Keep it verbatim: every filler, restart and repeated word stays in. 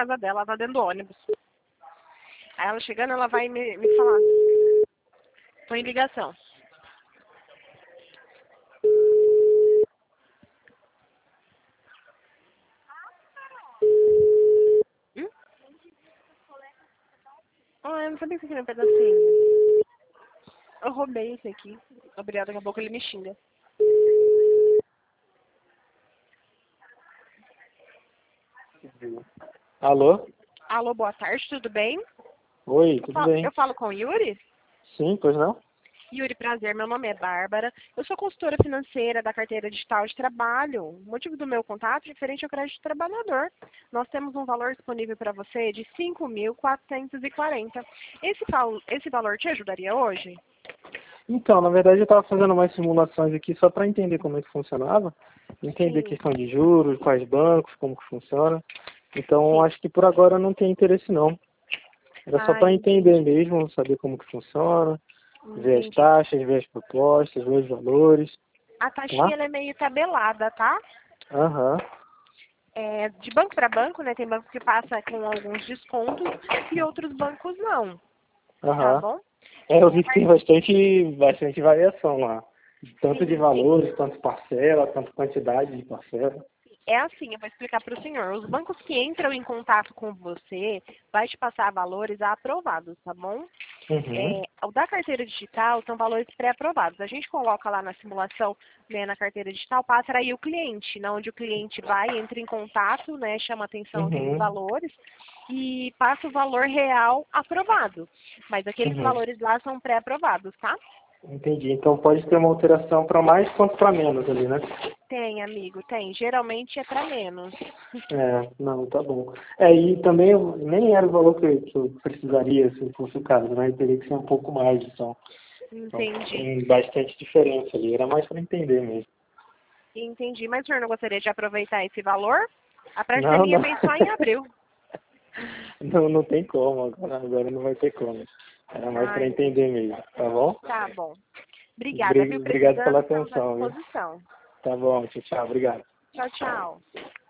casa dela, ela tá dentro do ônibus. Aí ela chegando, ela vai me, me falar. Tô em ligação. Hum? Ah, eu não sabia que você queria um pedacinho. Eu roubei esse aqui. Obrigada, daqui a pouco ele me xinga. Alô? Alô, boa tarde, tudo bem? Oi, Eu tudo falo, bem? eu falo com o Yuri? Sim, pois não? Yuri, prazer, meu nome é Bárbara. Eu sou consultora financeira da carteira digital de trabalho. O motivo do meu contato é referente ao crédito trabalhador. Nós temos um valor disponível para você de cinco mil quatrocentos e quarenta. Esse, val- esse valor te ajudaria hoje? Então, na verdade eu estava fazendo umas simulações aqui só para entender como é que funcionava, entender a Sim, questão de juros, quais bancos, como que funciona. Então, sim. acho que por agora não tem interesse não. Era só Ah, para entender entendi. mesmo, saber como que funciona, ver as Entendi. taxas, ver as propostas, ver os valores, A tá? taxinha ela é meio tabelada, tá? Aham, É, de banco para banco, né? Tem banco que passa com alguns descontos e outros bancos não, tá aham. bom? É, eu vi que tem bastante, bastante variação lá. Tanto de Sim, valores, tanto parcela, tanto quantidade de parcela. é assim, eu vou explicar para o senhor. Os bancos que entram em contato com você vai te passar valores aprovados, tá bom? Uhum, É, o da carteira digital são valores pré-aprovados. A gente coloca lá na simulação, né, na carteira digital, passa aí o cliente, né, onde o cliente vai, entra em contato, né, chama atenção aqueles uhum, valores e passa o valor real aprovado. Mas aqueles uhum. valores lá são pré-aprovados, tá? Entendi. Então pode ter uma alteração para mais quanto para menos ali, né? Tem, amigo, tem. Geralmente é para menos. É, não, tá bom. É, e também eu- nem era o valor que, eu que eu precisaria, se fosse o caso, né? Teria que ser um pouco mais, então. Então Entendi. tem bastante diferença ali. Era mais para entender mesmo. Entendi. Mas o senhor não gostaria de aproveitar esse valor? A Não, parcelinha não. vem só em abril. Não, não tem como. Agora, agora não vai ter como. Era mais Ah, para entender entendi. mesmo, tá bom? Tá bom. Obrigada, Obri- viu? Obrigado pela Precisando, estamos à atenção, viu? disposição. Tá bom, tchau, tchau. Obrigado. Tchau, tchau.